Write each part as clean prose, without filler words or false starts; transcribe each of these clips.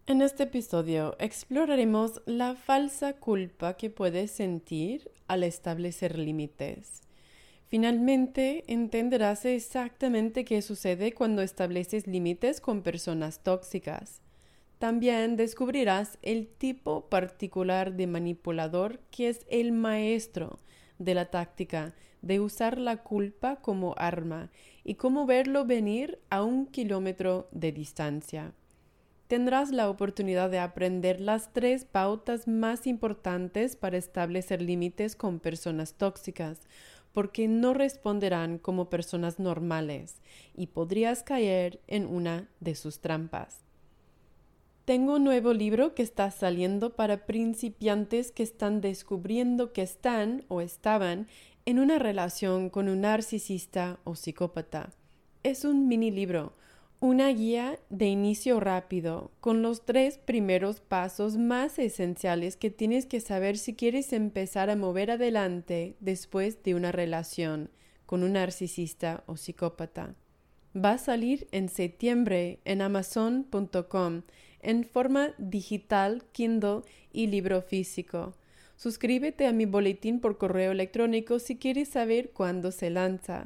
En este episodio exploraremos la falsa culpa que puedes sentir al establecer límites. Finalmente, entenderás exactamente qué sucede cuando estableces límites con personas tóxicas. También descubrirás el tipo particular de manipulador que es el maestro de la táctica de usar la culpa como arma y cómo verlo venir a 1 kilómetro de distancia. Tendrás la oportunidad de aprender las 3 pautas más importantes para establecer límites con personas tóxicas, porque no responderán como personas normales y podrías caer en una de sus trampas. Tengo un nuevo libro que está saliendo para principiantes que están descubriendo que están o estaban en una relación con un narcisista o psicópata. Es un mini libro, una guía de inicio rápido con los 3 primeros pasos más esenciales que tienes que saber si quieres empezar a mover adelante después de una relación con un narcisista o psicópata. Va a salir en septiembre en Amazon.com en forma digital, Kindle y libro físico. Suscríbete a mi boletín por correo electrónico si quieres saber cuándo se lanza.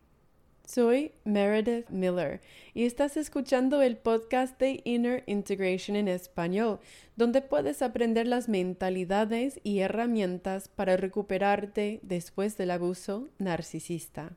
Soy Meredith Miller y estás escuchando el podcast de Inner Integration en español, donde puedes aprender las mentalidades y herramientas para recuperarte después del abuso narcisista.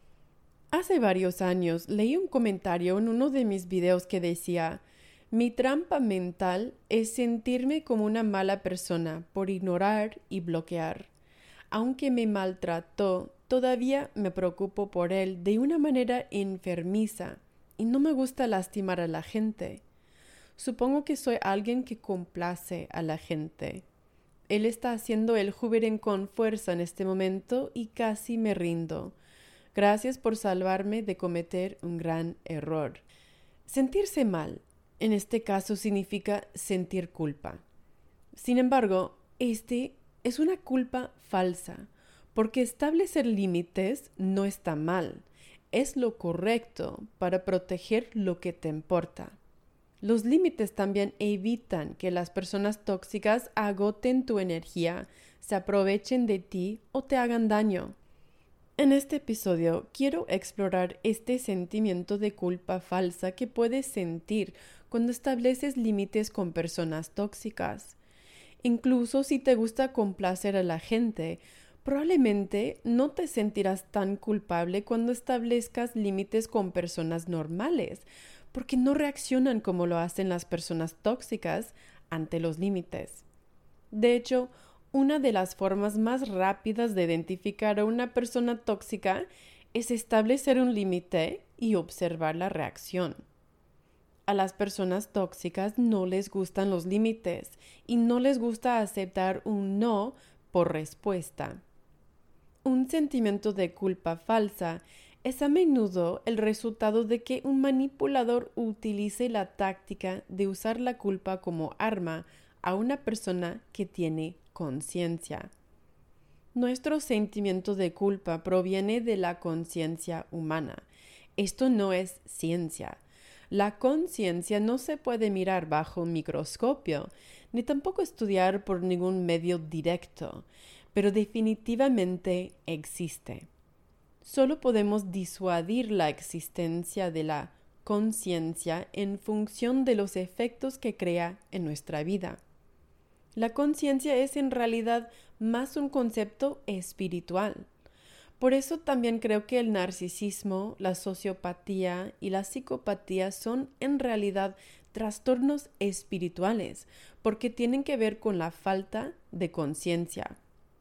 Hace varios años leí un comentario en uno de mis videos que decía: mi trampa mental es sentirme como una mala persona por ignorar y bloquear. Aunque me maltrató, todavía me preocupo por él de una manera enfermiza y no me gusta lastimar a la gente. Supongo que soy alguien que complace a la gente. Él está haciendo el Hoovering con fuerza en este momento y casi me rindo. Gracias por salvarme de cometer un gran error. Sentirse mal, en este caso, significa sentir culpa. Sin embargo, este es una culpa falsa, porque establecer límites no está mal, es lo correcto para proteger lo que te importa. Los límites también evitan que las personas tóxicas agoten tu energía, se aprovechen de ti o te hagan daño. En este episodio quiero explorar este sentimiento de culpa falsa que puedes sentir cuando estableces límites con personas tóxicas. Incluso si te gusta complacer a la gente, probablemente no te sentirás tan culpable cuando establezcas límites con personas normales, porque no reaccionan como lo hacen las personas tóxicas ante los límites. De hecho, una de las formas más rápidas de identificar a una persona tóxica es establecer un límite y observar la reacción. A las personas tóxicas no les gustan los límites y no les gusta aceptar un no por respuesta. Un sentimiento de culpa falsa es a menudo el resultado de que un manipulador utilice la táctica de usar la culpa como arma a una persona que tiene conciencia. Nuestro sentimiento de culpa proviene de la conciencia humana. Esto no es ciencia. La conciencia no se puede mirar bajo un microscopio, ni tampoco estudiar por ningún medio directo, pero definitivamente existe. Solo podemos disuadir la existencia de la conciencia en función de los efectos que crea en nuestra vida. La conciencia es en realidad más un concepto espiritual. Por eso también creo que el narcisismo, la sociopatía y la psicopatía son en realidad trastornos espirituales, porque tienen que ver con la falta de conciencia.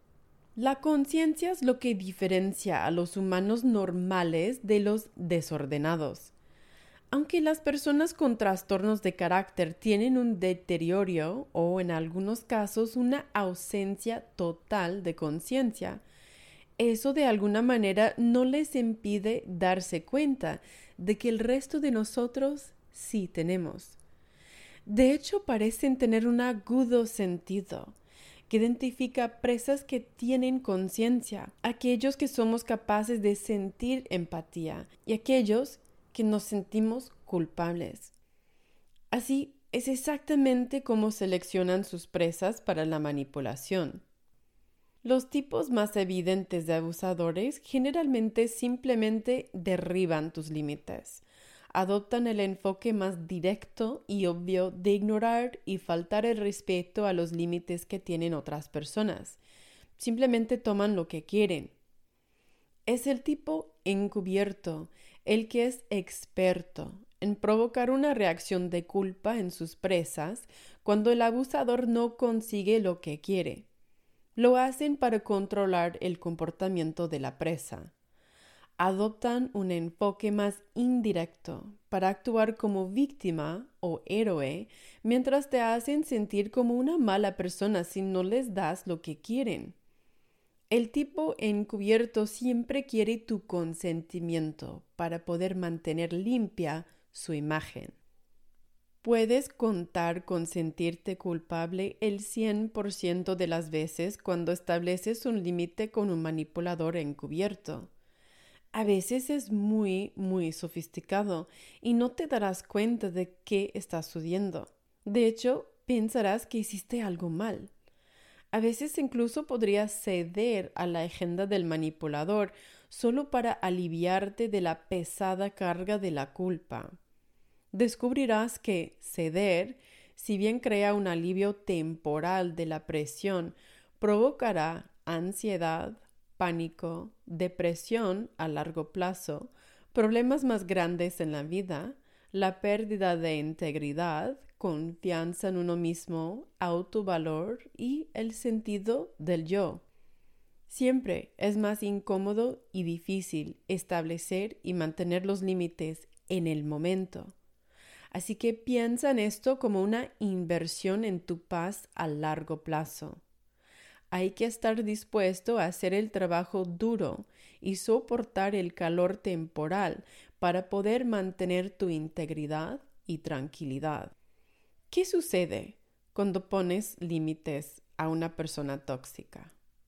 La conciencia es lo que diferencia a los humanos normales de los desordenados. Aunque las personas con trastornos de carácter tienen un deterioro o en algunos casos una ausencia total de conciencia, eso de alguna manera no les impide darse cuenta de que el resto de nosotros sí tenemos. De hecho, parecen tener un agudo sentido que identifica presas que tienen conciencia, aquellos que somos capaces de sentir empatía y aquellos que nos sentimos culpables. Así es exactamente como seleccionan sus presas para la manipulación. Los tipos más evidentes de abusadores generalmente simplemente derriban tus límites. Adoptan el enfoque más directo y obvio de ignorar y faltar el respeto a los límites que tienen otras personas. Simplemente toman lo que quieren. Es el tipo encubierto, el que es experto en provocar una reacción de culpa en sus presas cuando el abusador no consigue lo que quiere. Lo hacen para controlar el comportamiento de la presa. Adoptan un enfoque más indirecto para actuar como víctima o héroe mientras te hacen sentir como una mala persona si no les das lo que quieren. El tipo encubierto siempre quiere tu consentimiento para poder mantener limpia su imagen. Puedes contar con sentirte culpable el 100% de las veces cuando estableces un límite con un manipulador encubierto. A veces es muy, muy sofisticado y no te darás cuenta de qué estás sucediendo. De hecho, pensarás que hiciste algo mal. A veces incluso podrías ceder a la agenda del manipulador solo para aliviarte de la pesada carga de la culpa. Descubrirás que ceder, si bien crea un alivio temporal de la presión, provocará ansiedad, pánico, depresión a largo plazo, problemas más grandes en la vida, la pérdida de integridad, confianza en uno mismo, autovalor y el sentido del yo. Siempre es más incómodo y difícil establecer y mantener los límites en el momento. Así que piensa en esto como una inversión en tu paz a largo plazo. Hay que estar dispuesto a hacer el trabajo duro y soportar el calor temporal para poder mantener tu integridad y tranquilidad. ¿Qué sucede cuando pones límites a una persona tóxica?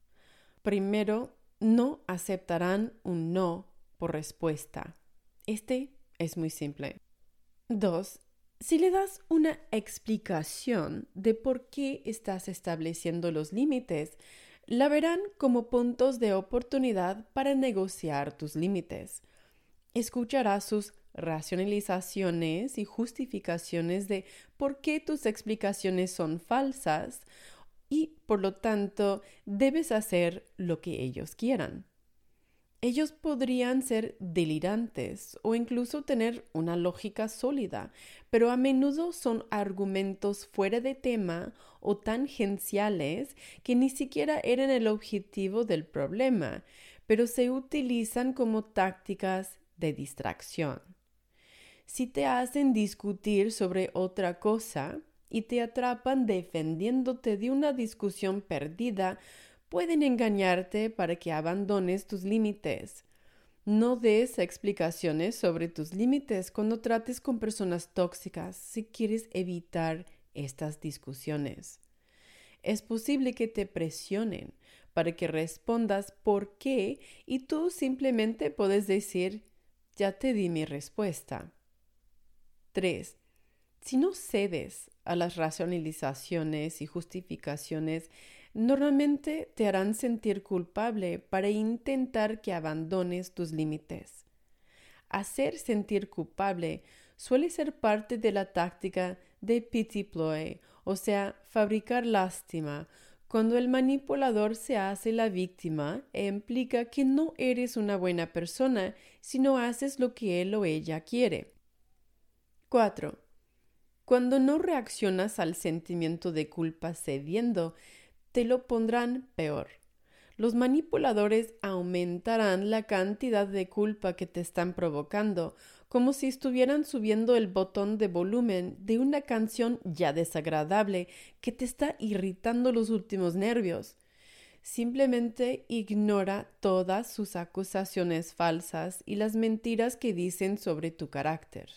Primero, no aceptarán un no por respuesta. Este es muy simple. 2. Si le das una explicación de por qué estás estableciendo los límites, la verán como puntos de oportunidad para negociar tus límites. Escucharás sus racionalizaciones y justificaciones de por qué tus explicaciones son falsas y, por lo tanto, debes hacer lo que ellos quieran. Ellos podrían ser delirantes o incluso tener una lógica sólida, pero a menudo son argumentos fuera de tema o tangenciales que ni siquiera eran el objetivo del problema, pero se utilizan como tácticas de distracción. Si te hacen discutir sobre otra cosa y te atrapan defendiéndote de una discusión perdida, pueden engañarte para que abandones tus límites. No des explicaciones sobre tus límites cuando trates con personas tóxicas si quieres evitar estas discusiones. Es posible que te presionen para que respondas por qué y tú simplemente puedes decir, ya te di mi respuesta. 3. Si no cedes a las racionalizaciones y justificaciones, normalmente te harán sentir culpable para intentar que abandones tus límites. Hacer sentir culpable suele ser parte de la táctica de pity ploy, o sea, fabricar lástima, cuando el manipulador se hace la víctima e implica que no eres una buena persona si no haces lo que él o ella quiere. 4. Cuando no reaccionas al sentimiento de culpa cediendo, te lo pondrán peor. Los manipuladores aumentarán la cantidad de culpa que te están provocando, como si estuvieran subiendo el botón de volumen de una canción ya desagradable que te está irritando los últimos nervios. Simplemente ignora todas sus acusaciones falsas y las mentiras que dicen sobre tu carácter.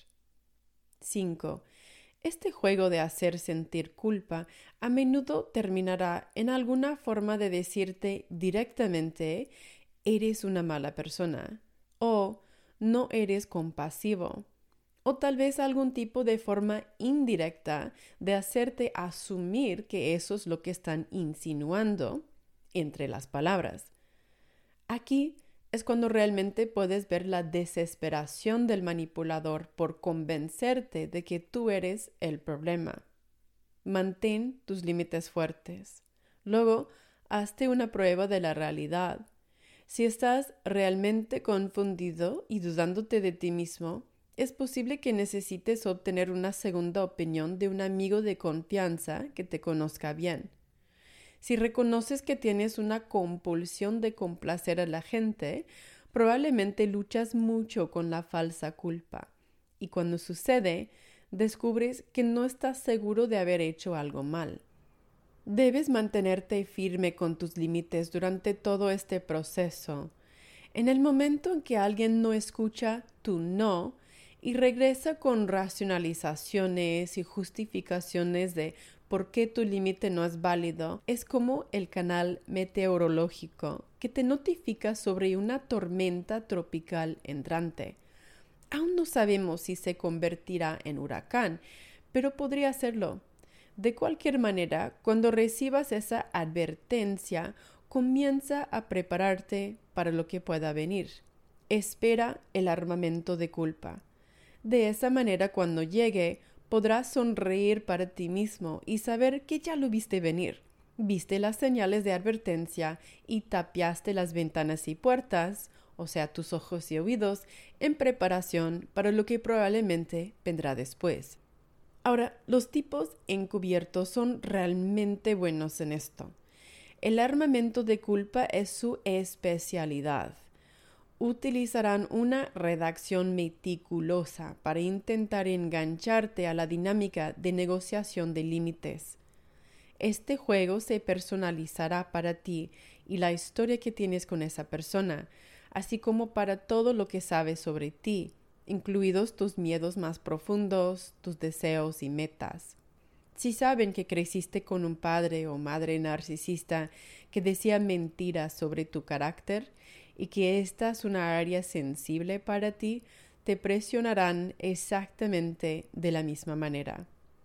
5. Este juego de hacer sentir culpa a menudo terminará en alguna forma de decirte directamente eres una mala persona o no eres compasivo o tal vez algún tipo de forma indirecta de hacerte asumir que eso es lo que están insinuando entre las palabras. Aquí es cuando realmente puedes ver la desesperación del manipulador por convencerte de que tú eres el problema. Mantén tus límites fuertes. Luego, hazte una prueba de la realidad. Si estás realmente confundido y dudándote de ti mismo, es posible que necesites obtener una segunda opinión de un amigo de confianza que te conozca bien. Si reconoces que tienes una compulsión de complacer a la gente, probablemente luchas mucho con la falsa culpa. Y cuando sucede, descubres que no estás seguro de haber hecho algo mal. Debes mantenerte firme con tus límites durante todo este proceso. En el momento en que alguien no escucha tu no y regresa con racionalizaciones y justificaciones de por qué tu límite no es válido, es como el canal meteorológico que te notifica sobre una tormenta tropical entrante. Aún no sabemos si se convertirá en huracán, pero podría serlo. De cualquier manera, cuando recibas esa advertencia, comienza a prepararte para lo que pueda venir. Espera el armamento de culpa. De esa manera, cuando llegue, podrás sonreír para ti mismo y saber que ya lo viste venir. Viste las señales de advertencia y tapiaste las ventanas y puertas, o sea, tus ojos y oídos, en preparación para lo que probablemente vendrá después. Ahora, los tipos encubiertos son realmente buenos en esto. El armamento de culpa es su especialidad. Utilizarán una redacción meticulosa para intentar engancharte a la dinámica de negociación de límites. Este juego se personalizará para ti y la historia que tienes con esa persona, así como para todo lo que sabes sobre ti, incluidos tus miedos más profundos, tus deseos y metas. Si saben que creciste con un padre o madre narcisista que decía mentiras sobre tu carácter y que esta es una área sensible para ti, te presionarán exactamente de la misma manera.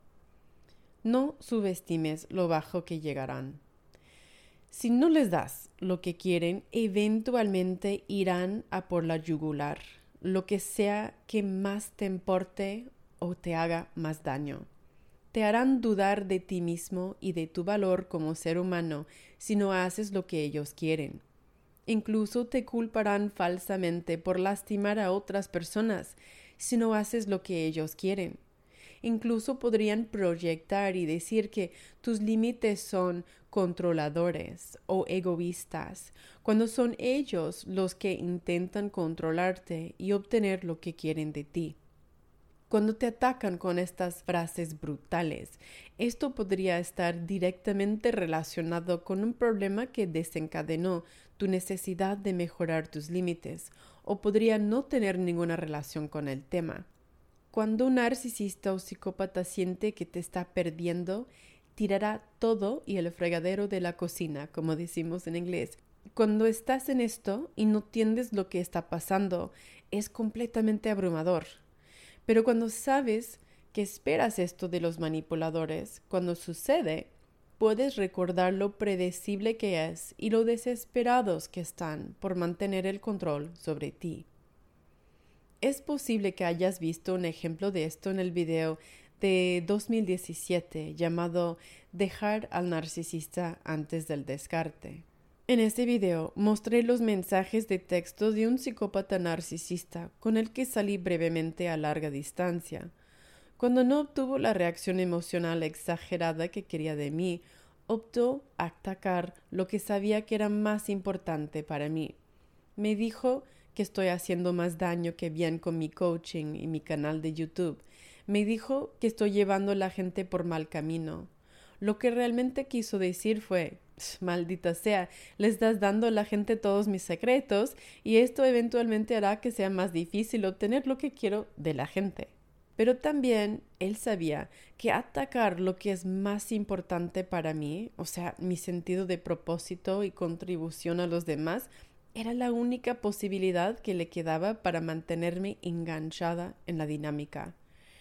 No subestimes lo bajo que llegarán. Si no les das lo que quieren, eventualmente irán a por la yugular, lo que sea que más te importe o te haga más daño. Te harán dudar de ti mismo y de tu valor como ser humano si no haces lo que ellos quieren. Incluso te culparán falsamente por lastimar a otras personas si no haces lo que ellos quieren. Incluso podrían proyectar y decir que tus límites son controladores o egoístas, cuando son ellos los que intentan controlarte y obtener lo que quieren de ti. Cuando te atacan con estas frases brutales, esto podría estar directamente relacionado con un problema que desencadenó tu necesidad de mejorar tus límites, o podría no tener ninguna relación con el tema. Cuando un narcisista o psicópata siente que te está perdiendo, tirará todo y el fregadero de la cocina, como decimos en inglés. Cuando estás en esto y no entiendes lo que está pasando, es completamente abrumador. Pero cuando sabes que esperas esto de los manipuladores, cuando sucede, puedes recordar lo predecible que es y lo desesperados que están por mantener el control sobre ti. Es posible que hayas visto un ejemplo de esto en el video de 2017 llamado Dejar al narcisista antes del descarte. En este video mostré los mensajes de texto de un psicópata narcisista con el que salí brevemente a larga distancia. Cuando no obtuvo la reacción emocional exagerada que quería de mí, optó a atacar lo que sabía que era más importante para mí. Me dijo que estoy haciendo más daño que bien con mi coaching y mi canal de YouTube. Me dijo que estoy llevando a la gente por mal camino. Lo que realmente quiso decir fue: maldita sea, le estás dando a la gente todos mis secretos y esto eventualmente hará que sea más difícil obtener lo que quiero de la gente. Pero también él sabía que atacar lo que es más importante para mí, o sea, mi sentido de propósito y contribución a los demás, Era la única posibilidad que le quedaba para mantenerme enganchada en la dinámica.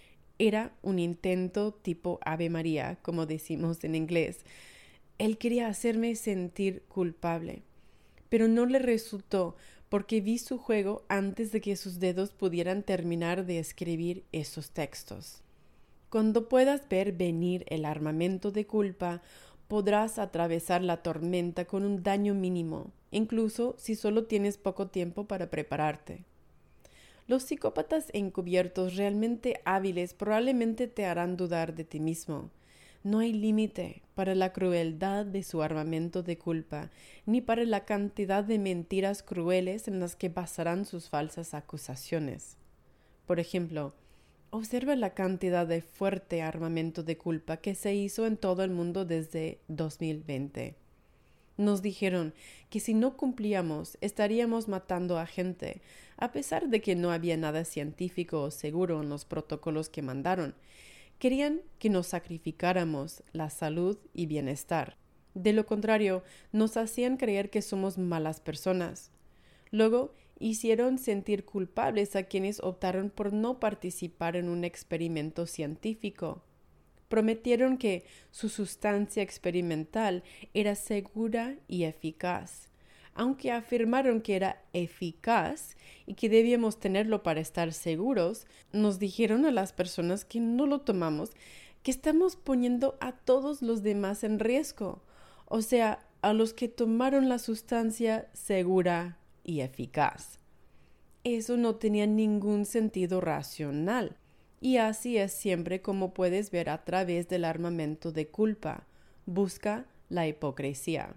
Era un intento tipo Ave María, como decimos en inglés. Él quería hacerme sentir culpable, pero no le resultó porque vi su juego antes de que sus dedos pudieran terminar de escribir esos textos. Cuando puedas ver venir el armamento de culpa, podrás atravesar la tormenta con un daño mínimo, incluso si solo tienes poco tiempo para prepararte. Los psicópatas encubiertos realmente hábiles probablemente te harán dudar de ti mismo. No hay límite para la crueldad de su armamento de culpa, ni para la cantidad de mentiras crueles en las que basarán sus falsas acusaciones. Por ejemplo, observa la cantidad de fuerte armamento de culpa que se hizo en todo el mundo desde 2020. Nos dijeron que si no cumplíamos estaríamos matando a gente, a pesar de que no había nada científico o seguro en los protocolos que mandaron. Querían que nos sacrificáramos la salud y bienestar. De lo contrario, nos hacían creer que somos malas personas. Luego, hicieron sentir culpables a quienes optaron por no participar en un experimento científico. Prometieron que su sustancia experimental era segura y eficaz, aunque afirmaron que era eficaz y que debíamos tenerlo para estar seguros. Nos dijeron a las personas que no lo tomamos que estamos poniendo a todos los demás en riesgo, o sea, a los que tomaron la sustancia segura y eficaz. Eso no tenía ningún sentido racional. Y así es siempre, como puedes ver a través del armamento de culpa. Busca la hipocresía.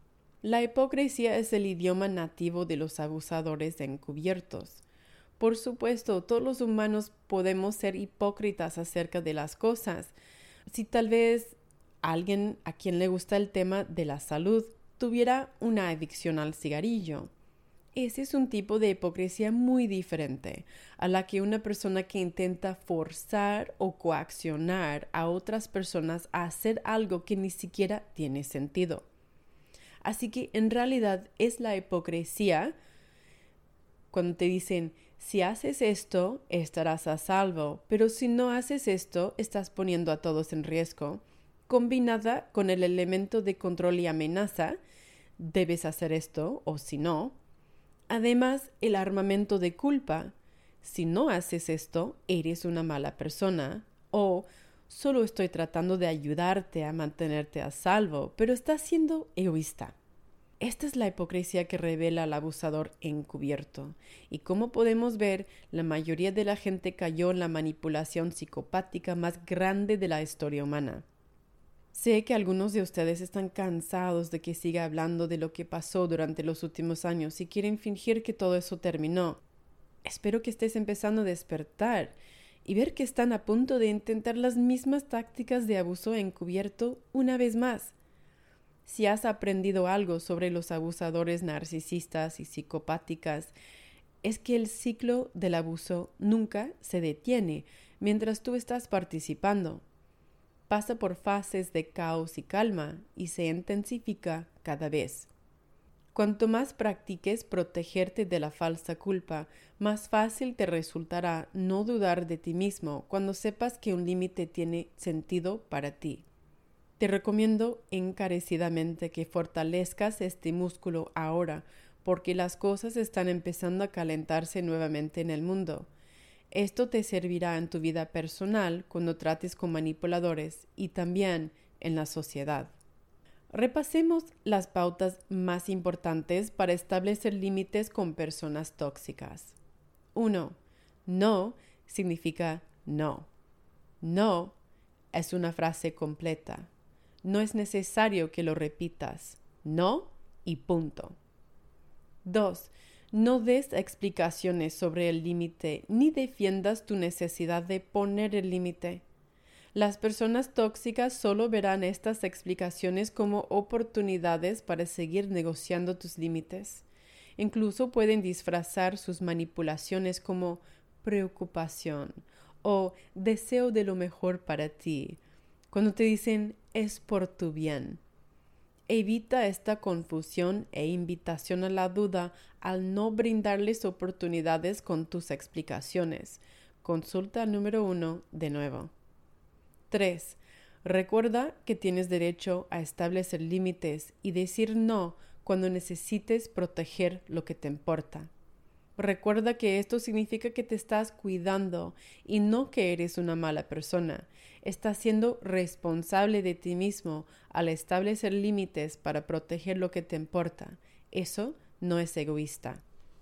La hipocresía es el idioma nativo de los abusadores encubiertos. Por supuesto, todos los humanos podemos ser hipócritas acerca de las cosas. Si tal vez alguien a quien le gusta el tema de la salud tuviera una adicción al cigarrillo, ese es un tipo de hipocresía muy diferente a la que una persona que intenta forzar o coaccionar a otras personas a hacer algo que ni siquiera tiene sentido. Así que en realidad es la hipocresía cuando te dicen, si haces esto, estarás a salvo, pero si no haces esto, estás poniendo a todos en riesgo, combinada con el elemento de control y amenaza, debes hacer esto o si no. Además, el armamento de culpa. Si no haces esto, eres una mala persona. O solo estoy tratando de ayudarte a mantenerte a salvo, pero estás siendo egoísta. Esta es la hipocresía que revela al abusador encubierto. Y como podemos ver, la mayoría de la gente cayó en la manipulación psicopática más grande de la historia humana. Sé que algunos de ustedes están cansados de que siga hablando de lo que pasó durante los últimos años y quieren fingir que todo eso terminó. Espero que estés empezando a despertar y ver que están a punto de intentar las mismas tácticas de abuso encubierto una vez más. Si has aprendido algo sobre los abusadores narcisistas y psicopáticas, es que el ciclo del abuso nunca se detiene mientras tú estás participando. Pasa por fases de caos y calma y se intensifica cada vez. Cuanto más practiques protegerte de la falsa culpa, más fácil te resultará no dudar de ti mismo cuando sepas que un límite tiene sentido para ti. Te recomiendo encarecidamente que fortalezcas este músculo ahora, porque las cosas están empezando a calentarse nuevamente en el mundo. Esto te servirá en tu vida personal cuando trates con manipuladores y también en la sociedad. Repasemos las pautas más importantes para establecer límites con personas tóxicas. 1. No significa no. No es una frase completa. No es necesario que lo repitas. No y punto. 2. No des explicaciones sobre el límite ni defiendas tu necesidad de poner el límite. Las personas tóxicas solo verán estas explicaciones como oportunidades para seguir negociando tus límites. Incluso pueden disfrazar sus manipulaciones como preocupación o deseo de lo mejor para ti, cuando te dicen es por tu bien. Evita esta confusión e invitación a la duda al no brindarles oportunidades con tus explicaciones. Consulta número 1 de nuevo. 3. Recuerda que tienes derecho a establecer límites y decir no cuando necesites proteger lo que te importa. Recuerda que esto significa que te estás cuidando y no que eres una mala persona. Estás siendo responsable de ti mismo al establecer límites para proteger lo que te importa. Eso no es egoísta.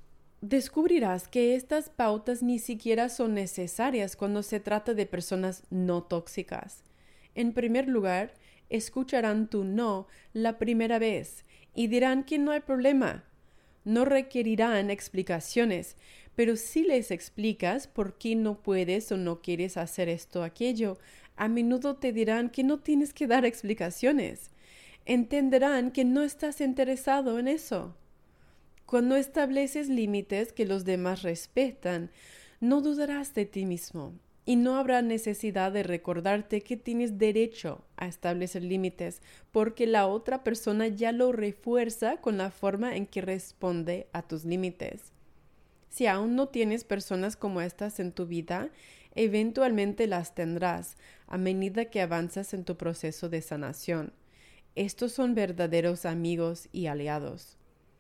Descubrirás que estas pautas ni siquiera son necesarias cuando se trata de personas no tóxicas. En primer lugar, escucharán tu no la primera vez y dirán que no hay problema. No requerirán explicaciones, pero si les explicas por qué no puedes o no quieres hacer esto o aquello, a menudo te dirán que no tienes que dar explicaciones. Entenderán que no estás interesado en eso. Cuando estableces límites que los demás respetan, no dudarás de ti mismo y no habrá necesidad de recordarte que tienes derecho a establecer límites porque la otra persona ya lo refuerza con la forma en que responde a tus límites. Si aún no tienes personas como estas en tu vida, eventualmente las tendrás a medida que avanzas en tu proceso de sanación. Estos son verdaderos amigos y aliados.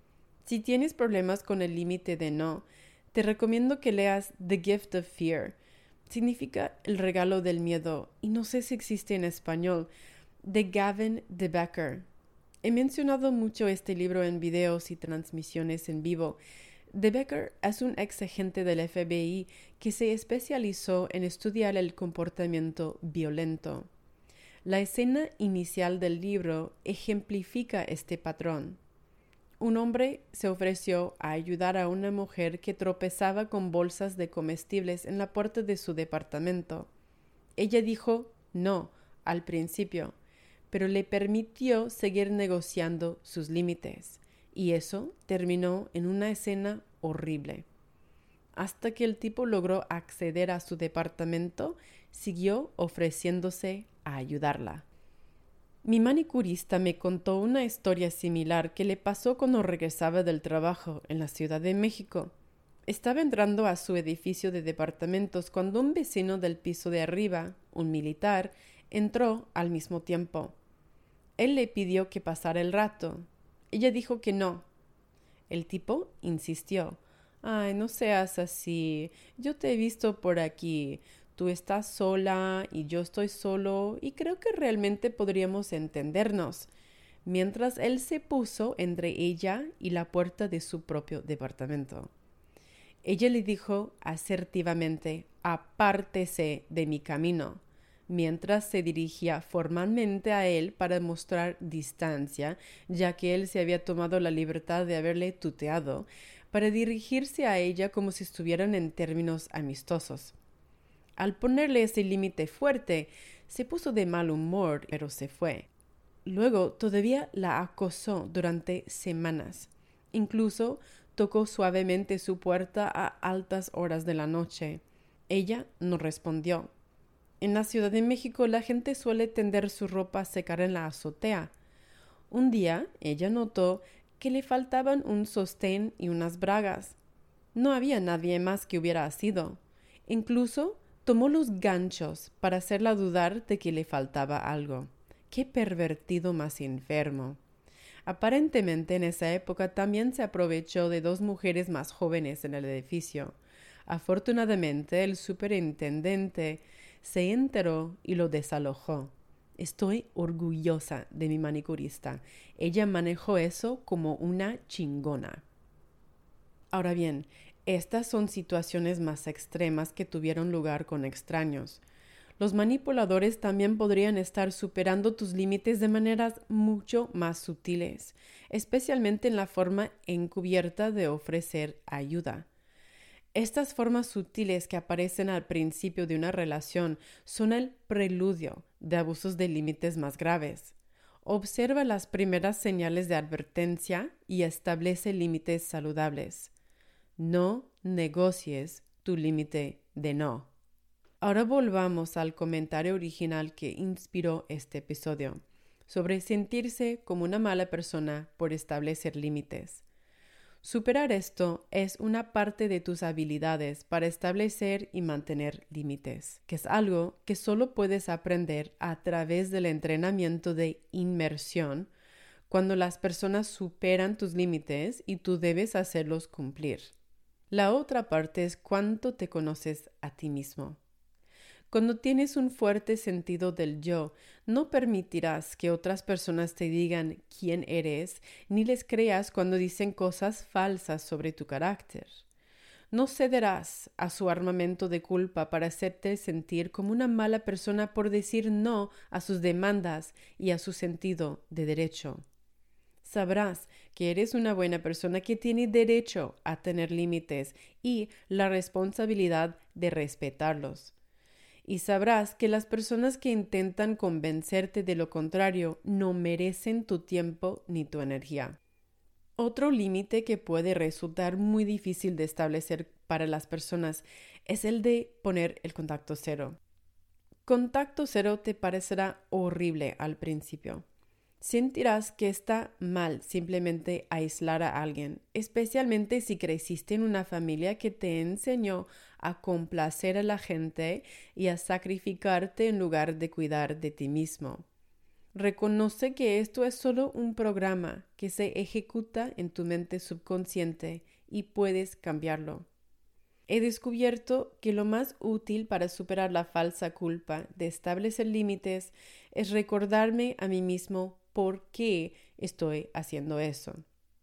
Si tienes problemas con el límite de no, te recomiendo que leas The Gift of Fear. Significa el regalo del miedo, y no sé si existe en español, de Gavin de Becker. He mencionado mucho este libro en videos y transmisiones en vivo. De Becker es un ex agente del FBI que se especializó en estudiar el comportamiento violento. La escena inicial del libro ejemplifica este patrón. Un hombre se ofreció a ayudar a una mujer que tropezaba con bolsas de comestibles en la puerta de su departamento. Ella dijo no al principio, pero le permitió seguir negociando sus límites, y eso terminó en una escena horrible. Hasta que el tipo logró acceder a su departamento, siguió ofreciéndose a ayudarla. Mi manicurista me contó una historia similar que le pasó cuando regresaba del trabajo en la Ciudad de México. Estaba entrando a su edificio de departamentos cuando un vecino del piso de arriba, un militar, entró al mismo tiempo. Él le pidió que pasara el rato. Ella dijo que no. El tipo insistió. Ay, no seas así. Yo te he visto por aquí. Tú estás sola y yo estoy solo y creo que realmente podríamos entendernos. Mientras él se puso entre ella y la puerta de su propio departamento. Ella le dijo asertivamente, apártese de mi camino, mientras se dirigía formalmente a él para mostrar distancia, ya que él se había tomado la libertad de haberle tuteado, para dirigirse a ella como si estuvieran en términos amistosos. Al ponerle ese límite fuerte, se puso de mal humor, pero se fue. Luego todavía la acosó durante semanas. Incluso tocó suavemente su puerta a altas horas de la noche. Ella no respondió. En la Ciudad de México la gente suele tender su ropa a secar en la azotea. Un día ella notó que le faltaban un sostén y unas bragas. No había nadie más que hubiera sido. Incluso tomó los ganchos para hacerla dudar de que le faltaba algo. ¡Qué pervertido más enfermo! Aparentemente en esa época también se aprovechó de dos mujeres más jóvenes en el edificio. Afortunadamente el superintendente se enteró y lo desalojó. Estoy orgullosa de mi manicurista. Ella manejó eso como una chingona. Ahora bien, estas son situaciones más extremas que tuvieron lugar con extraños. Los manipuladores también podrían estar superando tus límites de maneras mucho más sutiles, especialmente en la forma encubierta de ofrecer ayuda. Estas formas sutiles que aparecen al principio de una relación son el preludio de abusos de límites más graves. Observa las primeras señales de advertencia y establece límites saludables. No negocies tu límite de no. Ahora volvamos al comentario original que inspiró este episodio. sobre sentirse como una mala persona por establecer límites. Superar esto es una parte de tus habilidades para establecer y mantener límites, que es algo que solo puedes aprender a través del entrenamiento de inmersión, cuando las personas superan tus límites y tú debes hacerlos cumplir. La otra parte es cuánto te conoces a ti mismo. Cuando tienes un fuerte sentido del yo, no permitirás que otras personas te digan quién eres, ni les creas cuando dicen cosas falsas sobre tu carácter. No cederás a su armamento de culpa para hacerte sentir como una mala persona por decir no a sus demandas y a su sentido de derecho. Sabrás que eres una buena persona que tiene derecho a tener límites y la responsabilidad de respetarlos. Y sabrás que las personas que intentan convencerte de lo contrario no merecen tu tiempo ni tu energía. Otro límite que puede resultar muy difícil de establecer para las personas es el de poner el contacto cero. Contacto cero te parecerá horrible al principio. Sentirás que está mal simplemente aislar a alguien, especialmente si creciste en una familia que te enseñó a complacer a la gente y a sacrificarte en lugar de cuidar de ti mismo. Reconoce que esto es solo un programa que se ejecuta en tu mente subconsciente y puedes cambiarlo. He descubierto que lo más útil para superar la falsa culpa de establecer límites es recordarme a mí mismo por qué estoy haciendo eso.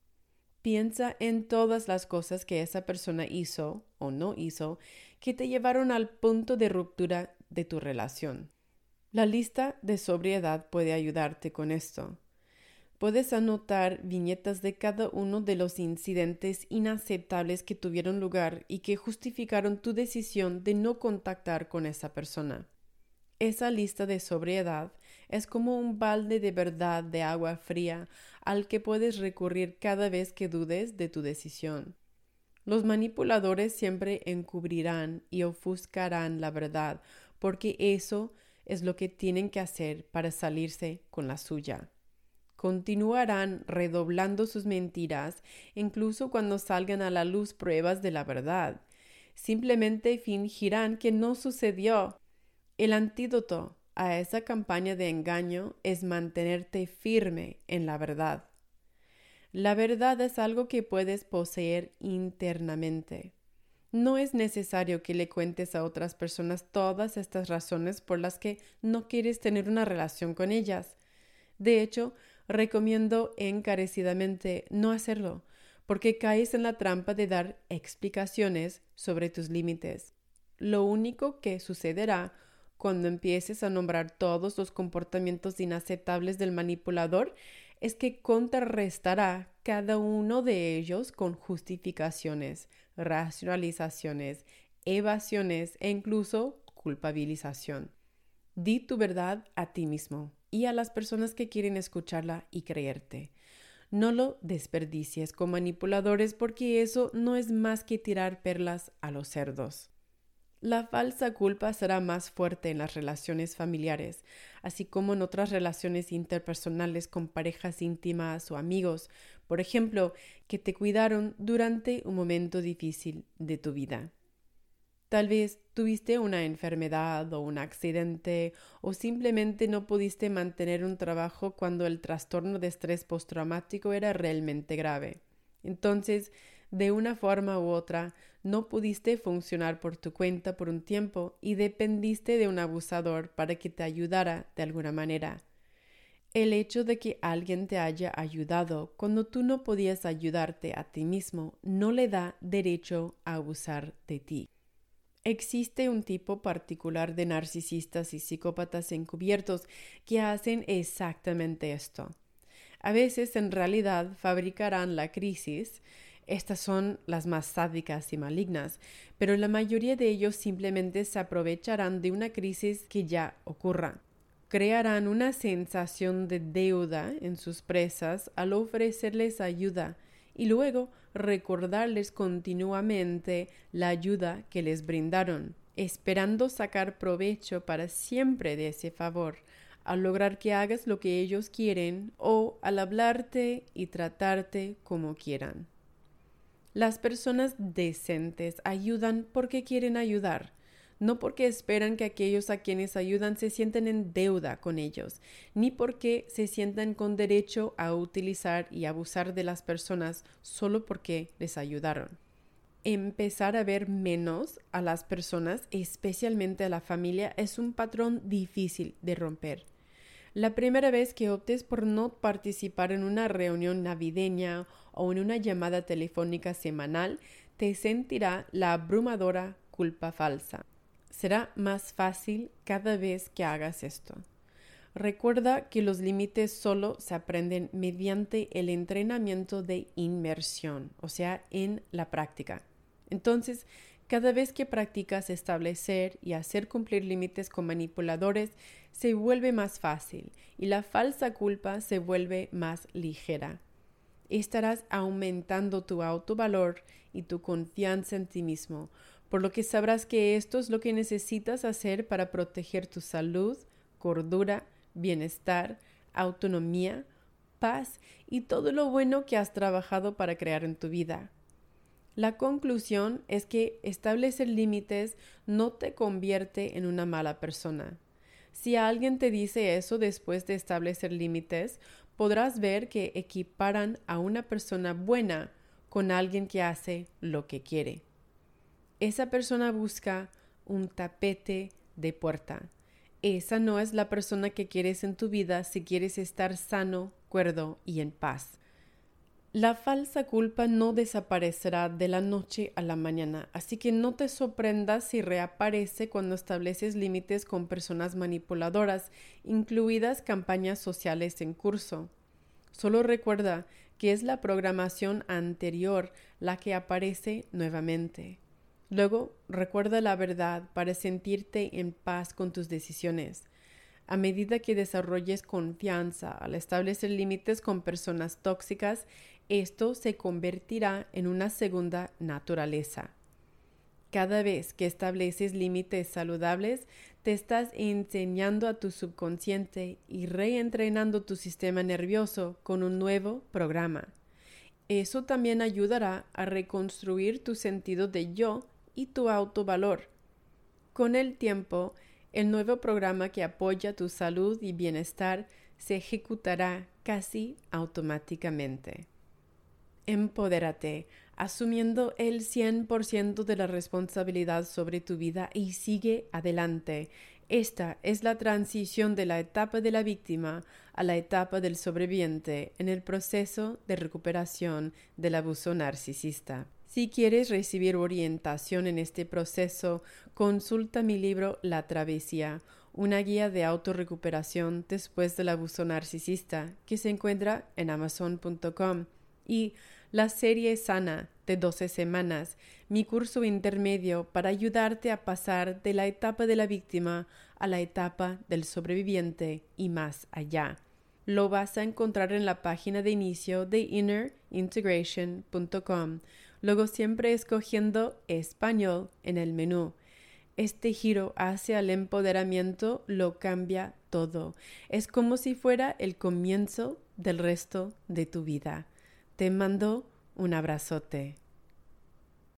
Piensa en todas las cosas que esa persona hizo o no hizo que te llevaron al punto de ruptura de tu relación. La lista de sobriedad puede ayudarte con esto. Puedes anotar viñetas de cada uno de los incidentes inaceptables que tuvieron lugar y que justificaron tu decisión de no contactar con esa persona. Esa lista de sobriedad es como un balde de verdad de agua fría al que puedes recurrir cada vez que dudes de tu decisión. Los manipuladores siempre encubrirán y ofuscarán la verdad, porque eso es lo que tienen que hacer para salirse con la suya. Continuarán redoblando sus mentiras, incluso cuando salgan a la luz pruebas de la verdad. Simplemente fingirán que no sucedió. El antídoto a esa campaña de engaño es mantenerte firme en la verdad. La verdad es algo que puedes poseer internamente. No es necesario que le cuentes a otras personas todas estas razones por las que no quieres tener una relación con ellas. De hecho, recomiendo encarecidamente no hacerlo, porque caes en la trampa de dar explicaciones sobre tus límites. Lo único que sucederá cuando empieces a nombrar todos los comportamientos inaceptables del manipulador es que contrarrestará cada uno de ellos con justificaciones, racionalizaciones, evasiones e incluso culpabilización. Di tu verdad a ti mismo y a las personas que quieren escucharla y creerte. No lo desperdicies con manipuladores porque eso no es más que tirar perlas a los cerdos. La falsa culpa será más fuerte en las relaciones familiares, así como en otras relaciones interpersonales con parejas íntimas o amigos, por ejemplo, que te cuidaron durante un momento difícil de tu vida. Tal vez tuviste una enfermedad o un accidente o simplemente no pudiste mantener un trabajo cuando el trastorno de estrés postraumático era realmente grave. Entonces, de una forma u otra, no pudiste funcionar por tu cuenta por un tiempo y dependiste de un abusador para que te ayudara de alguna manera. El hecho de que alguien te haya ayudado cuando tú no podías ayudarte a ti mismo no le da derecho a abusar de ti. Existe un tipo particular de narcisistas y psicópatas encubiertos que hacen exactamente esto. A veces, en realidad, fabricarán la crisis. Estas son las más sádicas y malignas, pero la mayoría de ellos simplemente se aprovecharán de una crisis que ya ocurra. Crearán una sensación de deuda en sus presas al ofrecerles ayuda y luego recordarles continuamente la ayuda que les brindaron, esperando sacar provecho para siempre de ese favor, al lograr que hagas lo que ellos quieren o al hablarte y tratarte como quieran. Las personas decentes ayudan porque quieren ayudar, no porque esperan que aquellos a quienes ayudan se sientan en deuda con ellos, ni porque se sientan con derecho a utilizar y abusar de las personas solo porque les ayudaron. Empezar a ver menos a las personas, especialmente a la familia, es un patrón difícil de romper. La primera vez que optes por no participar en una reunión navideña o en una llamada telefónica semanal, te sentirá la abrumadora culpa falsa. Será más fácil cada vez que hagas esto. Recuerda que los límites solo se aprenden mediante el entrenamiento de inmersión, o sea, en la práctica. Entonces, cada vez que practicas establecer y hacer cumplir límites con manipuladores, se vuelve más fácil y la falsa culpa se vuelve más ligera. Estarás aumentando tu autovalor y tu confianza en ti mismo, por lo que sabrás que esto es lo que necesitas hacer para proteger tu salud, cordura, bienestar, autonomía, paz y todo lo bueno que has trabajado para crear en tu vida. La conclusión es que establecer límites no te convierte en una mala persona. Si alguien te dice eso después de establecer límites, podrás ver que equiparan a una persona buena con alguien que hace lo que quiere. Esa persona busca un tapete de puerta. Esa no es la persona que quieres en tu vida si quieres estar sano, cuerdo y en paz. La falsa culpa no desaparecerá de la noche a la mañana, así que no te sorprendas si reaparece cuando estableces límites con personas manipuladoras, incluidas campañas sociales en curso. Solo recuerda que es la programación anterior la que aparece nuevamente. Luego, recuerda la verdad para sentirte en paz con tus decisiones. A medida que desarrolles confianza al establecer límites con personas tóxicas, esto se convertirá en una segunda naturaleza. Cada vez que estableces límites saludables, te estás enseñando a tu subconsciente y reentrenando tu sistema nervioso con un nuevo programa. Eso también ayudará a reconstruir tu sentido de yo y tu autovalor. Con el tiempo, el nuevo programa que apoya tu salud y bienestar se ejecutará casi automáticamente. Empodérate, asumiendo el 100% de la responsabilidad sobre tu vida y sigue adelante. Esta es la transición de la etapa de la víctima a la etapa del sobreviviente en el proceso de recuperación del abuso narcisista. Si quieres recibir orientación en este proceso, consulta mi libro La Travesía, una guía de autorrecuperación después del abuso narcisista, que se encuentra en amazon.com, y la serie Sana de 12 semanas, mi curso intermedio para ayudarte a pasar de la etapa de la víctima a la etapa del sobreviviente y más allá. Lo vas a encontrar en la página de inicio de innerintegration.com, luego siempre escogiendo Español en el menú. Este giro hacia el empoderamiento lo cambia todo. Es como si fuera el comienzo del resto de tu vida. Te mando un abrazote.